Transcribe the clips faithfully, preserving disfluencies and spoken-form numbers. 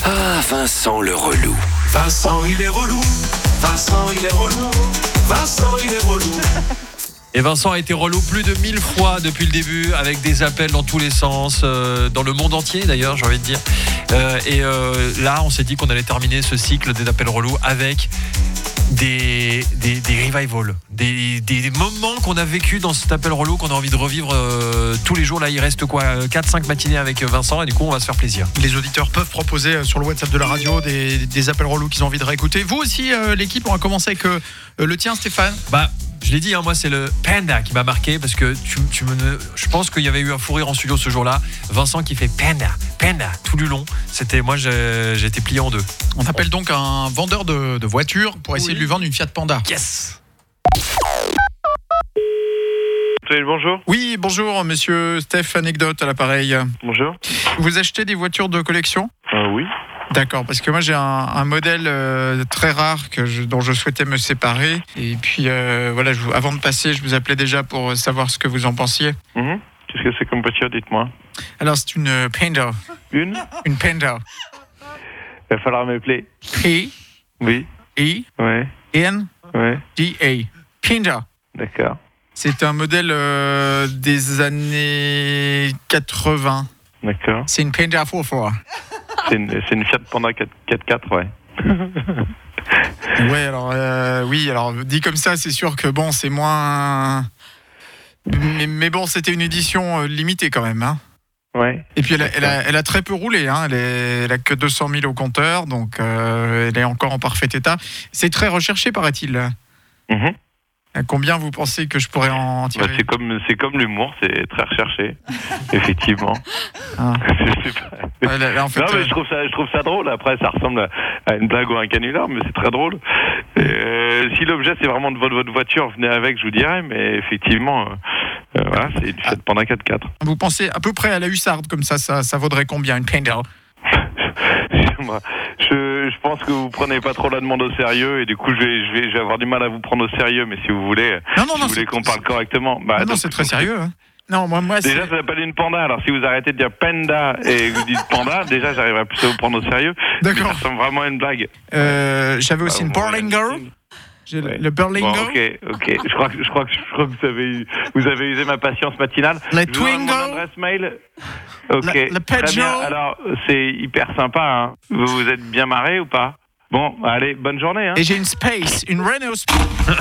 Ah, Vincent le relou. Vincent, il est relou. Vincent, il est relou. Vincent, il est relou. Et Vincent a été relou plus de mille fois depuis le début, avec des appels dans tous les sens, euh, dans le monde entier d'ailleurs, j'ai envie de dire. Euh, et euh, là, on s'est dit qu'on allait terminer ce cycle des appels relous avec des, des, des revivals, des, des moments qu'on a vécu dans cet appel relou, qu'on a envie de revivre euh, tous les jours. Là, il reste quoi, quatre cinq matinées avec Vincent, et du coup, on va se faire plaisir. Les auditeurs peuvent proposer sur le WhatsApp de la radio des, des appels relous qu'ils ont envie de réécouter. Vous aussi, euh, l'équipe, on va commencer avec euh, le tien, Stéphane. Bah, je l'ai dit, hein, moi c'est le Panda qui m'a marqué parce que tu, tu me, je pense qu'il y avait eu un fou rire en studio ce jour-là. Vincent qui fait Panda, Panda tout du long. C'était moi, j'ai, j'ai été plié en deux. On appelle donc un vendeur de, de voitures pour essayer oui. de lui vendre une Fiat Panda. Yes. Bonjour. Oui, bonjour, monsieur Steph Anecdote à l'appareil. Bonjour. Vous achetez des voitures de collection ? euh, Oui. D'accord, parce que moi j'ai un, un modèle euh, très rare que je, dont je souhaitais me séparer. Et puis euh, voilà, je, avant de passer, je vous appelais déjà pour savoir ce que vous en pensiez. Mmh. Qu'est-ce que c'est comme voiture, dites-moi. Alors c'est une euh, Panda. Une Une Panda. Il va falloir m'appeler. P. Oui. I. Ouais. N. Ouais. D. A. Panda. D'accord. C'est un modèle euh, des années quatre-vingts. D'accord. C'est une Panda quatre quatre. C'est une, c'est une Fiat Panda quatre quatre, ouais. Ouais, alors, euh, oui, alors, dit comme ça, c'est sûr que bon, c'est moins. Mais, mais bon, c'était une édition euh, limitée quand même, hein. Ouais. Et puis, elle a, elle a, elle a très peu roulé, hein. Elle, est, elle a que deux cent mille au compteur, donc euh, elle est encore en parfait état. C'est très recherché, paraît-il. Mmh. Combien vous pensez que je pourrais en tirer ? Bah, c'est comme c'est comme l'humour, c'est très recherché, effectivement. Ah. Je sais pas. Ouais, là, là, en fait, non mais euh... je trouve ça je trouve ça drôle. Après ça ressemble à une blague ou à un canular, mais c'est très drôle. Et, euh, si l'objet c'est vraiment de votre, votre voiture, venez avec, je vous dirais. Mais effectivement, euh, euh, voilà, c'est une Fiat Panda quatre quatre. Vous pensez à peu près à la hussarde comme ça, ça, ça vaudrait combien une Panda ? Je, je pense que vous prenez pas trop la demande au sérieux et du coup je vais, je vais, je vais avoir du mal à vous prendre au sérieux, mais si vous voulez, non, non, si non, vous voulez qu'on parle correctement, bah non, non c'est très sérieux. Hein. Non, moi, moi, déjà c'est... ça s'appelle une panda. Alors si vous arrêtez de dire panda et que vous dites panda, déjà j'arriverai plus à vous prendre au sérieux. D'accord. Mais ça ressemble vraiment à une blague. Euh, j'avais aussi bah, une Berlingo. J'ai ouais. Le Berlingo. Bon, ok, ok. Je crois que je crois que je crois que vous avez vous avez usé ma patience matinale. Le Twingo. Mon adresse mail. Ok. Le, le Très bien. Alors c'est hyper sympa. Hein. Vous vous êtes bien marré ou pas? Bon, allez, bonne journée. Hein. Et j'ai une Space, une Renault Space.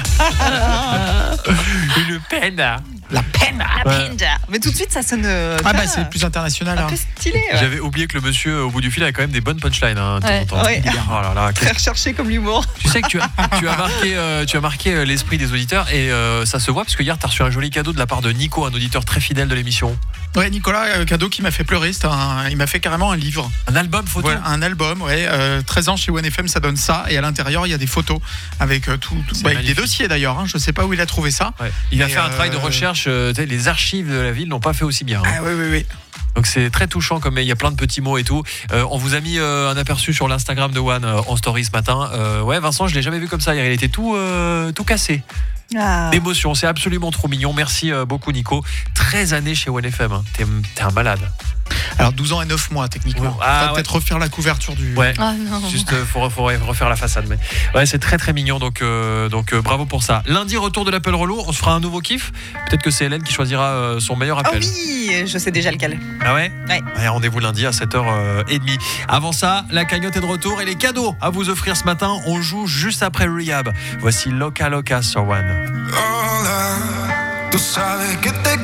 Une Panda. La Panda. La Panda. Mais tout de suite, ça sonne. Euh, ah bah c'est plus international. Un hein. peu stylé. Ouais. J'avais oublié que le monsieur au bout du fil avait quand même des bonnes punchlines. Hein, ouais, temps ouais. Oh là là, très recherché comme l'humour. Tu sais que tu as, tu as marqué, euh, tu as marqué l'esprit des auditeurs et euh, ça se voit parce que hier tu as reçu un joli cadeau de la part de Nico, un auditeur très fidèle de l'émission. Ouais, Nicolas, euh, cadeau qui m'a fait pleurer. C'est un, il m'a fait carrément un livre. Un album photo. Ouais, un album, ouais. Euh, treize ans chez One F M, ça donne ça. Et à l'intérieur, il y a des photos avec euh, tout, tout bah, avec des dossiers d'ailleurs. Hein. Je sais pas où il a trouvé ça. Ouais. Il a et fait un euh... travail de recherche. Euh, les archives de la ville n'ont pas fait aussi bien. Hein. Ah oui, oui, oui. Donc c'est très touchant, comme il y a plein de petits mots et tout. Euh, on vous a mis euh, un aperçu sur l'Instagram de One euh, en story ce matin. Euh, ouais, Vincent, je l'ai jamais vu comme ça hier. Il était tout, euh, tout cassé. Ah. D'émotion, c'est absolument trop mignon. Merci euh, beaucoup Nico. treize années chez One F M, hein. t'es, t'es un malade. Alors douze ans et neuf mois techniquement. Ah, Faut ouais. peut-être refaire la couverture du. Ouais. Oh, non. Juste euh, faut, faut refaire la façade. Mais ouais, c'est très très mignon. Donc euh, donc euh, bravo pour ça. Lundi retour de l'appel relou. On se fera un nouveau kiff. Peut-être que c'est Hélène qui choisira euh, son meilleur appel. Oh oui, je sais déjà lequel. Ah ouais. Ouais. Ouais, rendez-vous lundi à sept heures trente. Avant ça, la cagnotte est de retour et les cadeaux à vous offrir ce matin. On joue juste après Rehab. Voici Loca Loca sur One. Hola, tú sabes que te